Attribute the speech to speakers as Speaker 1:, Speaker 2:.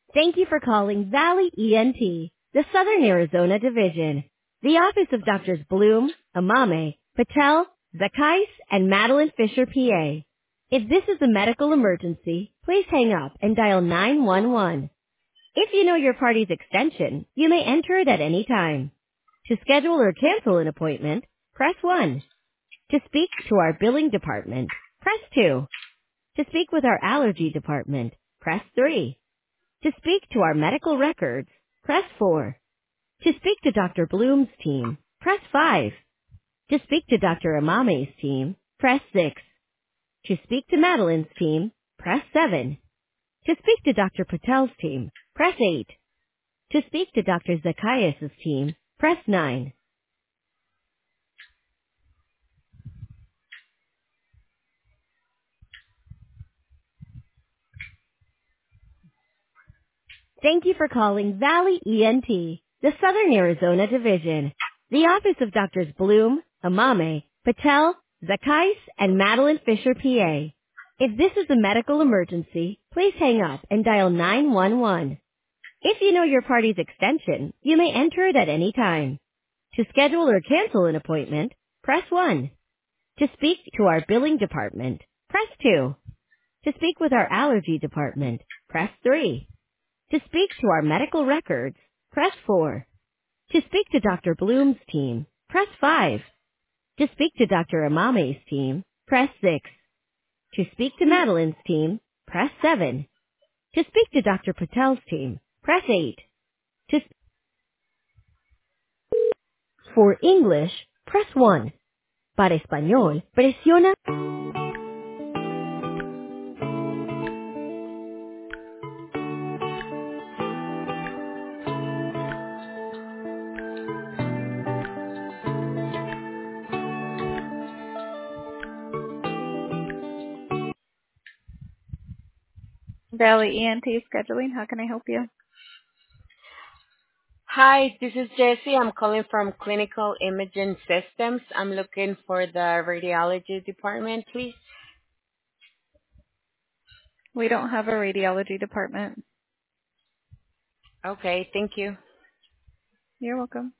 Speaker 1: Thank you for calling Valley ENT, the Southern Arizona Division. The office of Doctors Bloom, Amame, Patel, Zakais, and Madeline Fisher, PA. If this is a medical emergency, please hang up and dial 911. If you know your party's extension, you may enter it at any time. To schedule or cancel an appointment, press 1. To speak to our billing department, press 2. To speak with our allergy department, press 3. To speak to our medical records, press 4. To speak to Dr. Bloom's team, press 5. To speak to Dr. Amame's team, press 6. To speak to Madeline's team, press 7. To speak to Dr. Patel's team, press 8. To speak to Dr. Zacchaeus' team, press 9. Thank you for calling Valley ENT, the Southern Arizona Division. The office of Doctors Bloom, Amame, Patel, Zakais, and Madeline Fisher, PA. If this is a medical emergency, please hang up and dial 911. If you know your party's extension, you may enter it at any time. To schedule or cancel an appointment, press 1. To speak to our billing department, press 2. To speak with our allergy department, press 3. To speak to our medical records, press 4. To speak to Dr. Bloom's team, press 5. To speak to Dr. Amame's team, press 6. To speak to Madeline's team, press 7. To speak to Dr. Patel's team, press 8. To For English, press 1. Para español, presiona. Valley ENT scheduling. How can I help you?
Speaker 2: Hi, this is Jessie. I'm calling from Clinical Imaging Systems. I'm looking for the radiology department, please.
Speaker 1: We don't have a radiology department.
Speaker 2: Okay, thank you.
Speaker 1: You're welcome.